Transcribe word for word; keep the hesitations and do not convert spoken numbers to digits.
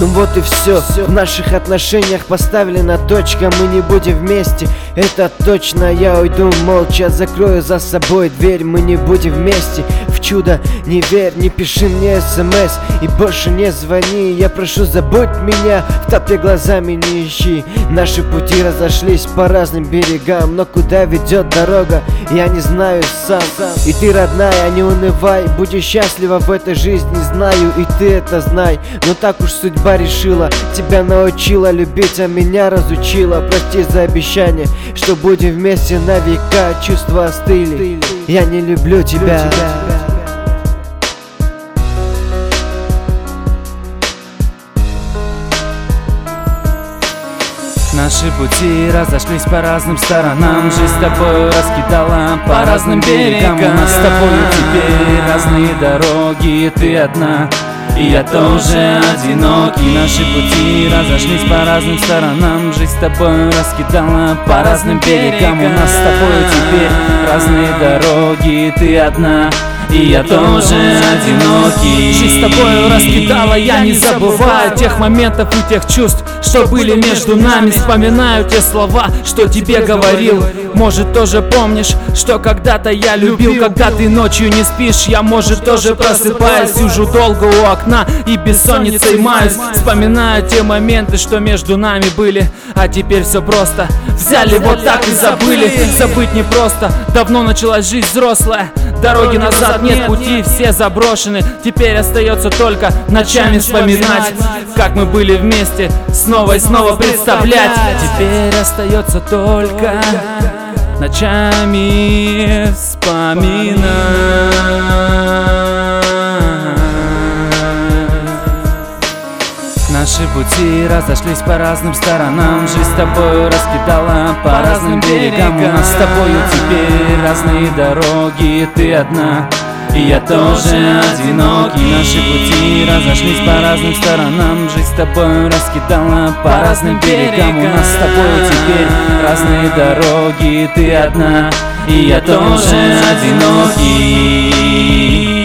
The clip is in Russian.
вот и все. В наших отношениях поставлена точка. Мы не будем вместе, это точно. Я уйду молча, закрою за собой дверь. Мы не будем вместе, в чудо не верь. Не пиши мне смс и больше не звони. Я прошу, забудь меня, в толпе глазами не ищи. Наши пути разошлись по разным берегам, но куда ведет дорога, я не знаю сам. И ты, родная, не унывай, будешь счастлива в этой жизни, знаю, и ты это знай. Но так уж судьба решила, тебя научила любить, а меня разучила. Прости за обещание, что будем вместе на века. Чувства остыли, я не люблю тебя. Наши пути разошлись по разным сторонам. Жизнь с тобой раскидала по разным берегам. У нас с тобой теперь разные дороги. Ты одна, и я тоже одинокий. Наши пути разошлись по разным сторонам. Жизнь с тобой раскидала по разным берегам. У нас с тобой теперь разные дороги. Ты одна, и я тоже одинокий. Жизнь с тобой раскидала, я не забываю тех моментов и тех чувств, что были между нами. Вспоминаю те слова, что тебе говорил. Может, тоже помнишь, что когда-то я любил. Когда ты ночью не спишь, я, может, тоже просыпаюсь. Сижу долго у окна и бессонницей маюсь. Вспоминаю те моменты, что между нами были. А теперь все просто взяли вот так и забыли. Забыть непросто, давно началась жизнь взрослая. Дороги назад нет, пути все заброшены. Теперь остается только ночами вспоминать, как мы были вместе, снова и снова представлять. Теперь остается только ночами вспоминать. Наши пути разошлись по разным сторонам. Жизнь с тобой раскидала по разным берегам. У нас с тобою теперь разные дороги. Ты одна, и я тоже одинокий. Наши пути разошлись по разным сторонам. Жизнь с тобой раскидала по разным берегам. У нас с тобой теперь разные дороги. Ты одна, и я тоже одинокий.